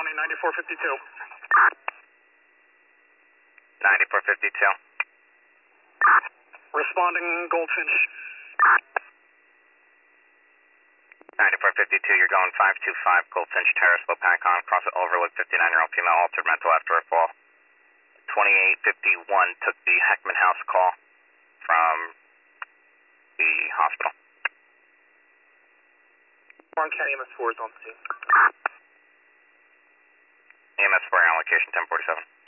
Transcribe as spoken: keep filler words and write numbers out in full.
County, ninety-four fifty-two. ninety-four fifty-two. Responding Goldfinch. ninety-four fifty-two, you're going five two five, Goldfinch Terrace, Lopakon, cross at Overlook, fifty-nine-year-old female altered mental after a fall. twenty-eight fifty-one took the Heckman House call from the hospital. Warren County E M S four is on scene. E M S four, on location, ten forty-seven.